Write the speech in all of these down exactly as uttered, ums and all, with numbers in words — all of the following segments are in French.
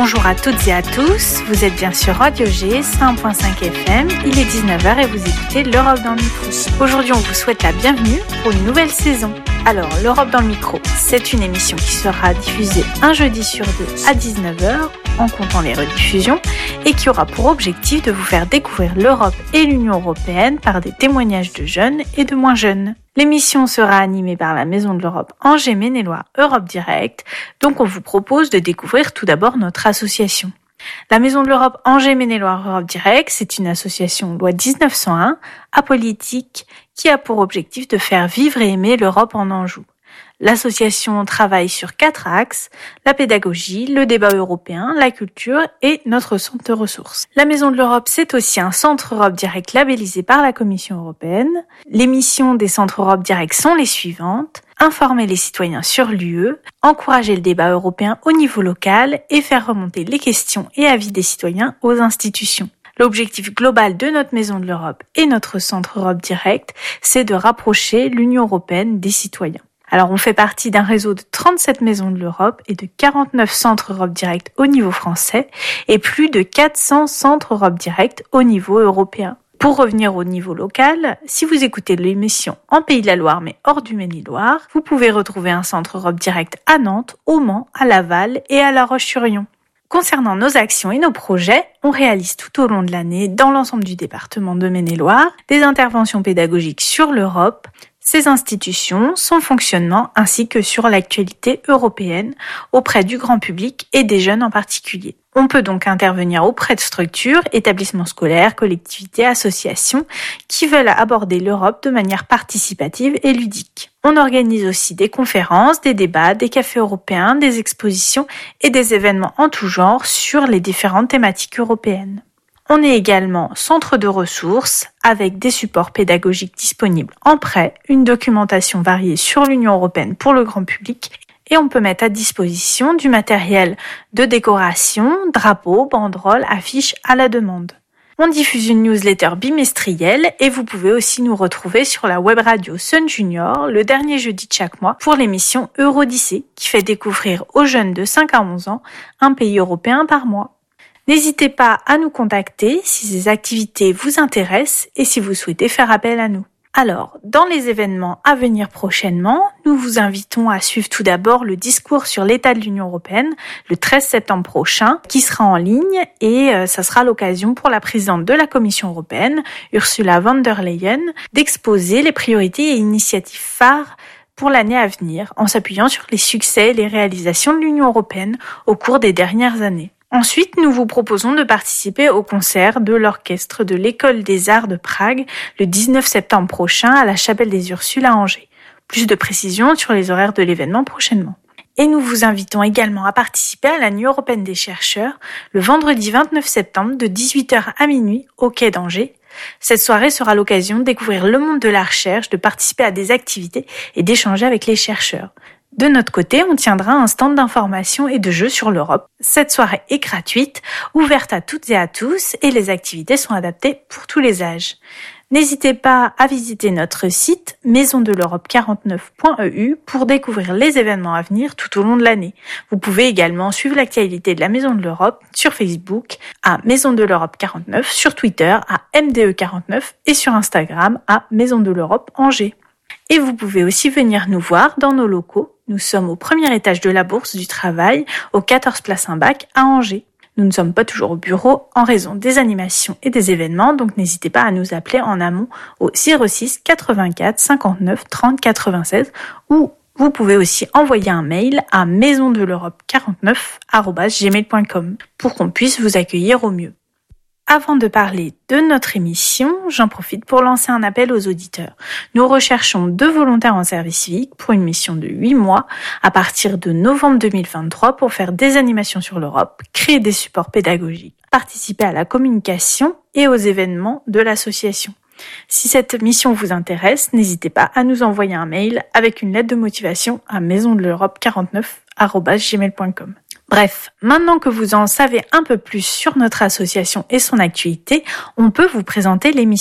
Bonjour à toutes et à tous, vous êtes bien sur Radio G cent un virgule cinq F M, il est dix-neuf heures et vous écoutez l'Europe dans le micro. Aujourd'hui on vous souhaite la bienvenue pour une nouvelle saison. Alors l'Europe dans le micro, c'est une émission qui sera diffusée un jeudi sur deux à dix-neuf heures en comptant les rediffusions et qui aura pour objectif de vous faire découvrir l'Europe et l'Union européenne par des témoignages de jeunes et de moins jeunes. L'émission sera animée par la Maison de l'Europe Angers Maine-et-Loire Europe Direct, donc on vous propose de découvrir tout d'abord notre association. La Maison de l'Europe Angers Maine-et-Loire Europe Direct, c'est une association loi dix-neuf cent un, apolitique, qui a pour objectif de faire vivre et aimer l'Europe en Anjou. L'association travaille sur quatre axes, la pédagogie, le débat européen, la culture et notre centre de ressources. La Maison de l'Europe, c'est aussi un centre Europe Direct labellisé par la Commission européenne. Les missions des centres Europe Direct sont les suivantes: informer les citoyens sur l'U E, encourager le débat européen au niveau local et faire remonter les questions et avis des citoyens aux institutions. L'objectif global de notre Maison de l'Europe et notre centre Europe Direct, c'est de rapprocher l'Union européenne des citoyens. Alors, on fait partie d'un réseau de trente-sept maisons de l'Europe et de quarante-neuf centres Europe Direct au niveau français et plus de quatre cents centres Europe Direct au niveau européen. Pour revenir au niveau local, si vous écoutez l'émission en Pays de la Loire mais hors du Maine-et-Loire, vous pouvez retrouver un centre Europe Direct à Nantes, au Mans, à Laval et à La Roche-sur-Yon. Concernant nos actions et nos projets, on réalise tout au long de l'année, dans l'ensemble du département de Maine-et-Loire, des interventions pédagogiques sur l'Europe, ses institutions, son fonctionnement, ainsi que sur l'actualité européenne auprès du grand public et des jeunes en particulier. On peut donc intervenir auprès de structures, établissements scolaires, collectivités, associations qui veulent aborder l'Europe de manière participative et ludique. On organise aussi des conférences, des débats, des cafés européens, des expositions et des événements en tout genre sur les différentes thématiques européennes. On est également centre de ressources avec des supports pédagogiques disponibles en prêt, une documentation variée sur l'Union européenne pour le grand public et on peut mettre à disposition du matériel de décoration, drapeaux, banderoles, affiches à la demande. On diffuse une newsletter bimestrielle et vous pouvez aussi nous retrouver sur la web radio Sun Junior le dernier jeudi de chaque mois pour l'émission Eurodyssée qui fait découvrir aux jeunes de cinq à onze ans un pays européen par mois. N'hésitez pas à nous contacter si ces activités vous intéressent et si vous souhaitez faire appel à nous. Alors, dans les événements à venir prochainement, nous vous invitons à suivre tout d'abord le discours sur l'état de l'Union européenne le treize septembre prochain, qui sera en ligne et euh, ça sera l'occasion pour la présidente de la Commission européenne, Ursula von der Leyen, d'exposer les priorités et initiatives phares pour l'année à venir, en s'appuyant sur les succès et les réalisations de l'Union européenne au cours des dernières années. Ensuite, nous vous proposons de participer au concert de l'orchestre de l'École des Arts de Prague le dix-neuf septembre prochain à la Chapelle des Ursules à Angers. Plus de précisions sur les horaires de l'événement prochainement. Et nous vous invitons également à participer à la Nuit européenne des chercheurs le vendredi vingt-neuf septembre de dix-huit heures à minuit au Quai d'Angers. Cette soirée sera l'occasion de découvrir le monde de la recherche, de participer à des activités et d'échanger avec les chercheurs. De notre côté, on tiendra un stand d'information et de jeux sur l'Europe. Cette soirée est gratuite, ouverte à toutes et à tous et les activités sont adaptées pour tous les âges. N'hésitez pas à visiter notre site maison de l'europe quarante-neuf point e u pour découvrir les événements à venir tout au long de l'année. Vous pouvez également suivre l'actualité de la Maison de l'Europe sur Facebook à Maison de l'Europe quarante-neuf, sur Twitter à M D E quarante-neuf et sur Instagram à Maison de l'Europe Angers. Et vous pouvez aussi venir nous voir dans nos locaux. Nous sommes au premier étage de la Bourse du Travail, au quatorze place Saint-Bac à Angers. Nous ne sommes pas toujours au bureau en raison des animations et des événements, donc n'hésitez pas à nous appeler en amont au zéro six quatre-vingt-quatre cinquante-neuf trente quatre-vingt-seize ou vous pouvez aussi envoyer un mail à maison de l'europe quarante-neuf arobase gmail point com pour qu'on puisse vous accueillir au mieux. Avant de parler de notre émission, j'en profite pour lancer un appel aux auditeurs. Nous recherchons deux volontaires en service civique pour une mission de huit mois à partir de novembre deux mille vingt-trois pour faire des animations sur l'Europe, créer des supports pédagogiques, participer à la communication et aux événements de l'association. Si cette mission vous intéresse, n'hésitez pas à nous envoyer un mail avec une lettre de motivation à maison de l'europe quarante-neuf arobase gmail point com. Bref, maintenant que vous en savez un peu plus sur notre association et son actualité, on peut vous présenter l'émission.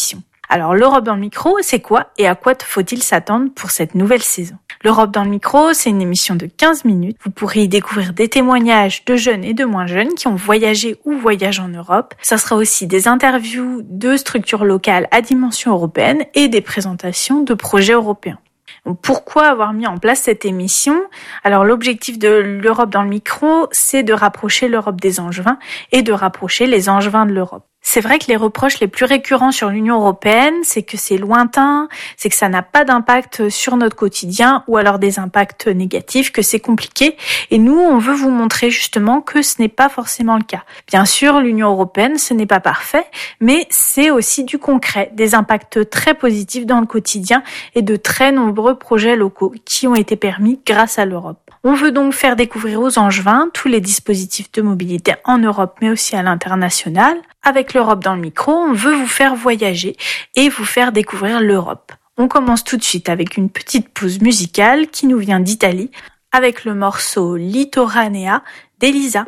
Alors l'Europe dans le micro, c'est quoi et à quoi faut-il s'attendre pour cette nouvelle saison? L'Europe dans le micro, c'est une émission de quinze minutes. Vous pourrez y découvrir des témoignages de jeunes et de moins jeunes qui ont voyagé ou voyagent en Europe. Ça sera aussi des interviews de structures locales à dimension européenne et des présentations de projets européens. Pourquoi avoir mis en place cette émission? Alors l'objectif de l'Europe dans le micro, c'est de rapprocher l'Europe des Angevins et de rapprocher les Angevins de l'Europe. C'est vrai que les reproches les plus récurrents sur l'Union européenne, c'est que c'est lointain, c'est que ça n'a pas d'impact sur notre quotidien ou alors des impacts négatifs, que c'est compliqué. Et nous, on veut vous montrer justement que ce n'est pas forcément le cas. Bien sûr, l'Union européenne, ce n'est pas parfait, mais c'est aussi du concret, des impacts très positifs dans le quotidien et de très nombreux projets locaux qui ont été permis grâce à l'Europe. On veut donc faire découvrir aux Angevins tous les dispositifs de mobilité en Europe, mais aussi à l'international. Avec l'Europe dans le micro, on veut vous faire voyager et vous faire découvrir l'Europe. On commence tout de suite avec une petite pause musicale qui nous vient d'Italie, avec le morceau Litoranea d'Elisa.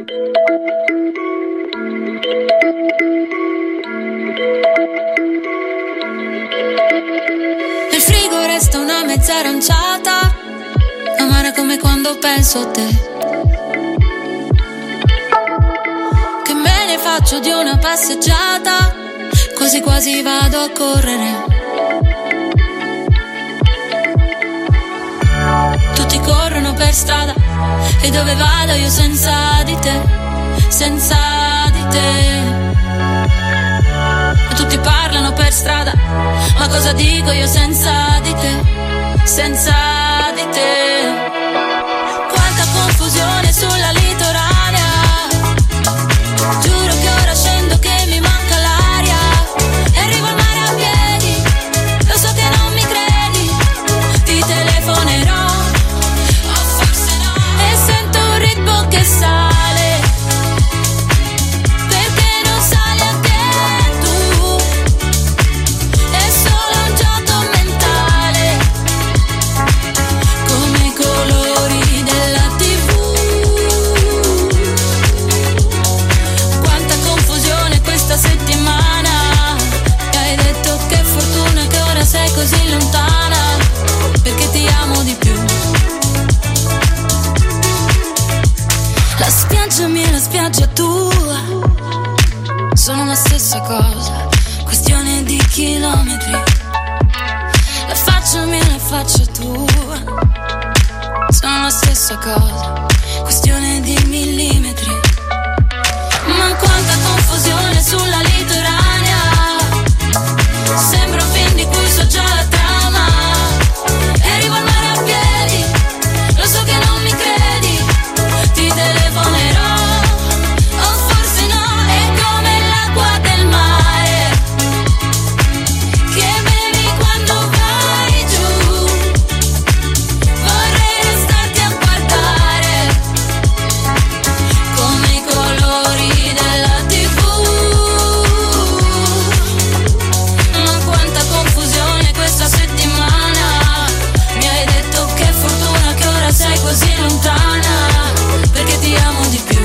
Nel frigo resta una mezza aranciata, amara come quando penso a te. Che me ne faccio di una passeggiata, quasi quasi vado a correre. Tutti corrono per strada e dove vado io senza di te, senza di te. E tutti parlano per strada, ma cosa dico io senza di te, senza di te. Quanta confusione sulla litoranea, giuro che ora scendo che mi manca l'aria e arrivo al mare a piedi, lo so che non mi credi, ti telefonerò, o forse no, e sento un ritmo che sale, perché non sali anche tu, è solo un gioco mentale, come i colori della tivù. Quanta confusione questa settimana, e hai detto che fortuna che ora sei così lontana, perché ti amo di più. La spiaggia mia e la spiaggia tua sono la stessa cosa, questione di chilometri. La faccia mia e la faccia tua sono la stessa cosa, questione di millimetri. Ma quanta confusione sulla litoranea, sembra un film di cui so già la trama, e arrivo al mare a piedi, lo so che non mi credi, ti telefonerò, o forse no, è come l'acqua del mare, che bevi quando vai giù, vorrei restarti a guardare, come i colori della tivù. Ma quanta confusione questa settimana, mi hai detto che fortuna che ora sei così lontana, perché ti amo di più.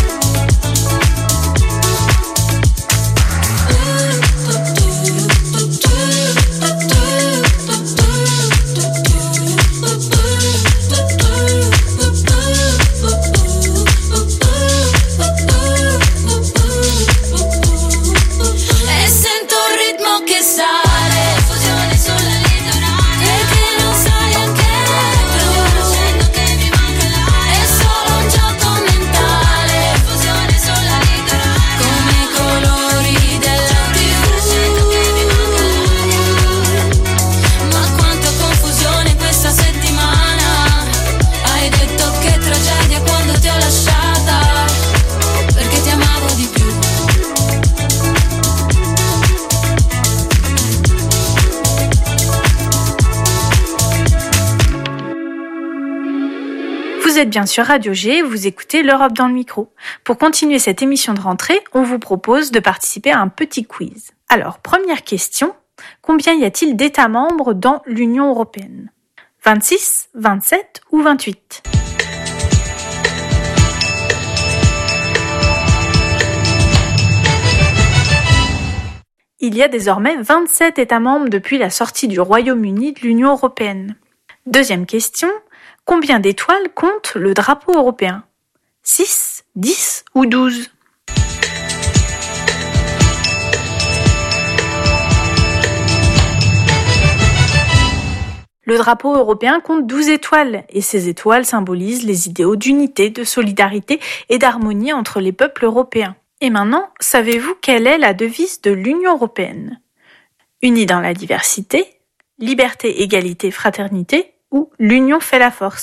E sento un ritmo che sale, confusione sulla litoranea, perché non sai anche tu, scendo che mi manca l'aria, è solo un gioco mentale, confusione sulla litoranea, come i colori della tivù. Scendo che mi manca l'aria, ma quanta confusione questa settimana, hai detto che tragedia quando ti ho lasciata, perché ti amavo di più. Vous êtes bien sur Radio G, vous écoutez l'Europe dans le micro. Pour continuer cette émission de rentrée, on vous propose de participer à un petit quiz. Alors, première question, combien y a-t-il d'États membres dans l'Union européenne? vingt-six, vingt-sept ou vingt-huit? il y a désormais vingt-sept États membres depuis la sortie du Royaume-Uni de l'Union européenne. Deuxième question, combien d'étoiles compte le drapeau européen ? six, dix ou douze ? Le drapeau européen compte douze étoiles et ces étoiles symbolisent les idéaux d'unité, de solidarité et d'harmonie entre les peuples européens. Et maintenant, savez-vous quelle est la devise de l'Union européenne ? Unis dans la diversité, liberté, égalité, fraternité ou l'union fait la force ?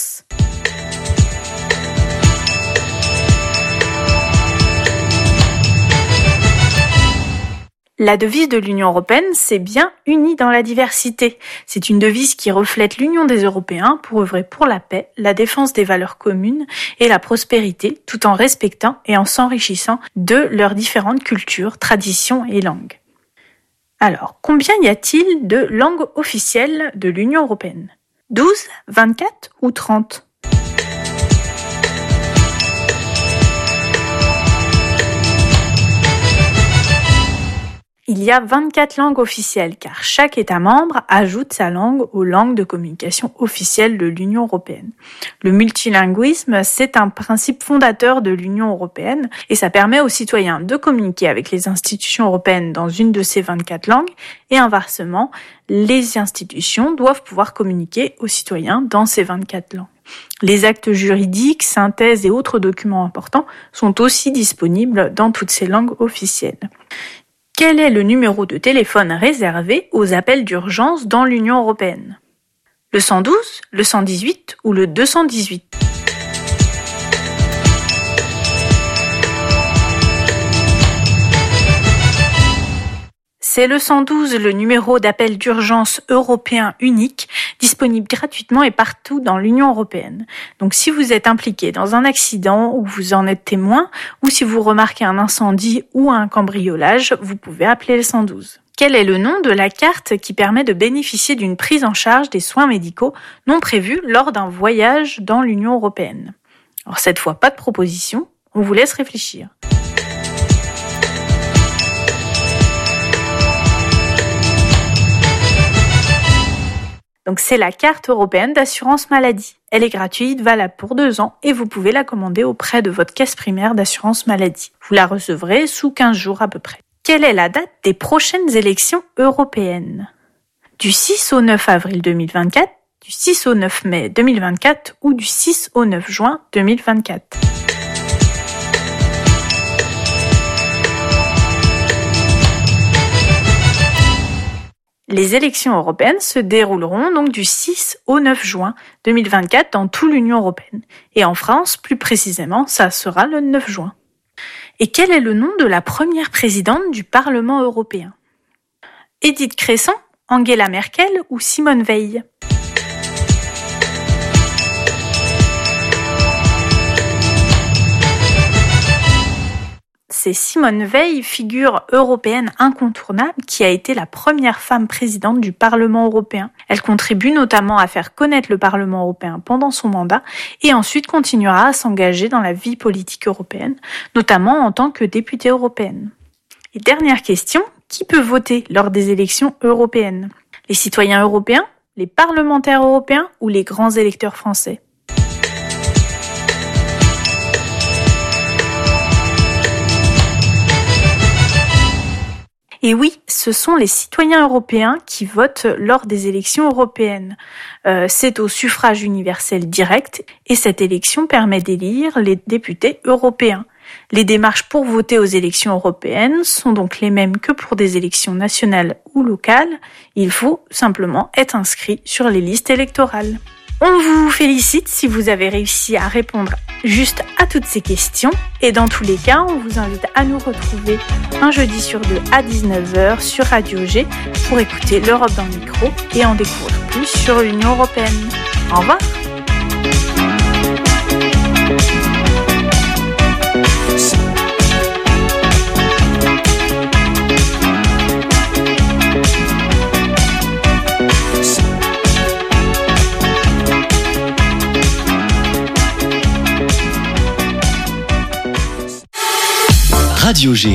La devise de l'Union européenne, c'est bien « Unis dans la diversité ». C'est une devise qui reflète l'union des Européens pour œuvrer pour la paix, la défense des valeurs communes et la prospérité, tout en respectant et en s'enrichissant de leurs différentes cultures, traditions et langues. Alors, combien y a-t-il de langues officielles de l'Union européenne ? douze, vingt-quatre ou trente ? Il y a vingt-quatre langues officielles car chaque État membre ajoute sa langue aux langues de communication officielles de l'Union européenne. Le multilinguisme, c'est un principe fondateur de l'Union européenne et ça permet aux citoyens de communiquer avec les institutions européennes dans une de ces vingt-quatre langues et inversement, les institutions doivent pouvoir communiquer aux citoyens dans ces vingt-quatre langues. Les actes juridiques, synthèses et autres documents importants sont aussi disponibles dans toutes ces langues officielles. Quel est le numéro de téléphone réservé aux appels d'urgence dans l'Union européenne ? Le cent douze, le cent dix-huit ou le deux cent dix-huit ? C'est le cent douze, le numéro d'appel d'urgence européen unique, disponible gratuitement et partout dans l'Union européenne. Donc si vous êtes impliqué dans un accident ou vous en êtes témoin, ou si vous remarquez un incendie ou un cambriolage, vous pouvez appeler le cent douze. Quel est le nom de la carte qui permet de bénéficier d'une prise en charge des soins médicaux non prévus lors d'un voyage dans l'Union européenne ? Alors cette fois, pas de proposition, on vous laisse réfléchir. Donc c'est la carte européenne d'assurance maladie. Elle est gratuite, valable pour deux ans et vous pouvez la commander auprès de votre caisse primaire d'assurance maladie. Vous la recevrez sous quinze jours à peu près. Quelle est la date des prochaines élections européennes ? Du six au neuf avril deux mille vingt-quatre, du six au neuf mai deux mille vingt-quatre ou du six au neuf juin deux mille vingt-quatre. Les élections européennes se dérouleront donc du six au neuf juin deux mille vingt-quatre dans toute l'Union européenne. Et en France, plus précisément, ça sera le neuf juin. Et quel est le nom de la première présidente du Parlement européen ? Edith Cresson, Angela Merkel ou Simone Veil ? C'est Simone Veil, figure européenne incontournable, qui a été la première femme présidente du Parlement européen. Elle contribue notamment à faire connaître le Parlement européen pendant son mandat et ensuite continuera à s'engager dans la vie politique européenne, notamment en tant que députée européenne. Et dernière question, qui peut voter lors des élections européennes ? Les citoyens européens, les parlementaires européens ou les grands électeurs français ? Et oui, ce sont les citoyens européens qui votent lors des élections européennes. Euh, c'est au suffrage universel direct et cette élection permet d'élire les députés européens. Les démarches pour voter aux élections européennes sont donc les mêmes que pour des élections nationales ou locales. Il faut simplement être inscrit sur les listes électorales. On vous félicite si vous avez réussi à répondre juste à toutes ces questions. Et dans tous les cas, on vous invite à nous retrouver un jeudi sur deux à dix-neuf heures sur Radio G pour écouter l'Europe dans le micro et en découvrir plus sur l'Union européenne. Au revoir. Radio G.